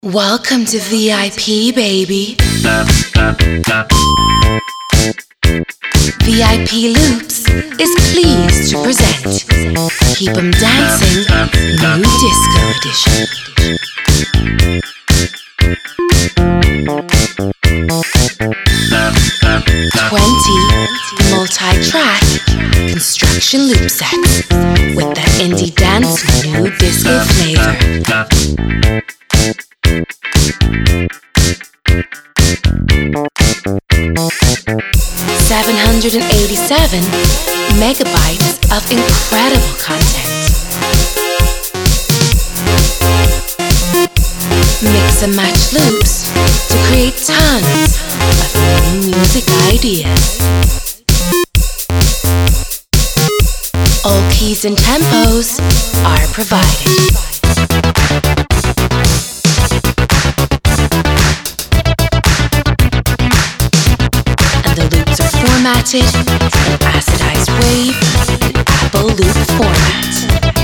Welcome to VIP, baby. VIP Loops is pleased to present Keep 'em Dancing New Disco Edition. Multi-track construction loop sets with that indie dance new disco flavor. 787 megabytes of incredible content. Mix and match loops to create tons of new music ideas. All keys and tempos are provided. And the loops are formatted in acidized wave and Apple loop format.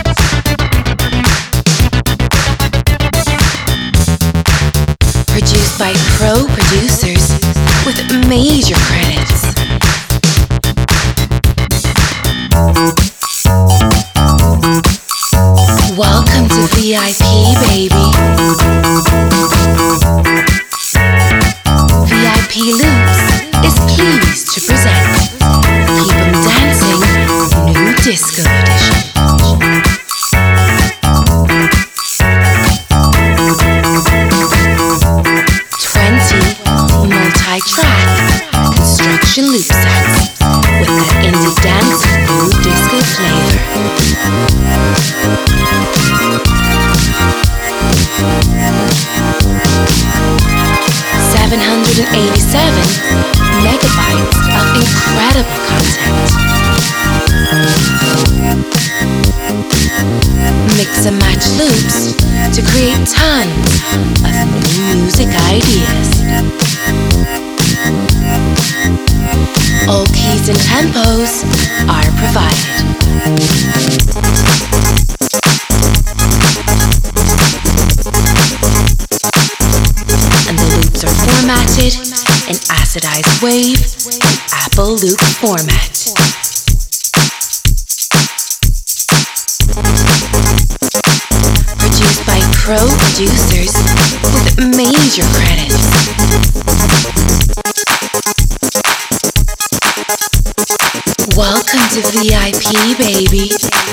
Produced by pro producers with major credits. Welcome to VIP, baby. VIP Loops is pleased to present Keep 'em Dancing New Disco Edition. Multi-track construction loop sets with that indie dance new disco flavor. 787 megabytes of incredible content. Mix and match loops to create tons of new music ideas. All keys and tempos are provided. And the loops are formatted in acidized wave and Apple loop format. Produced by pro producers with major credits. Welcome to VIP, baby.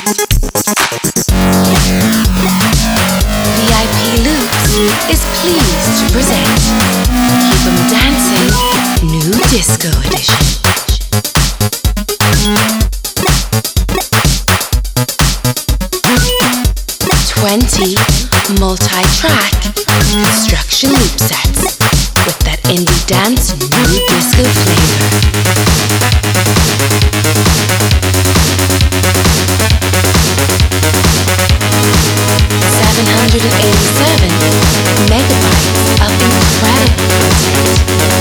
VIP Loops is pleased to present Keep 'em Dancing New Disco Edition. 20 multi-track construction loop sets with that indie dance new disco flavor. 787 megabytes of incredible content.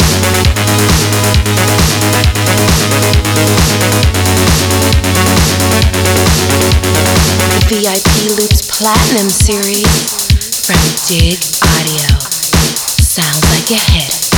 The VIP Loops Platinum Series from Dig Audio. Sounds like a hit.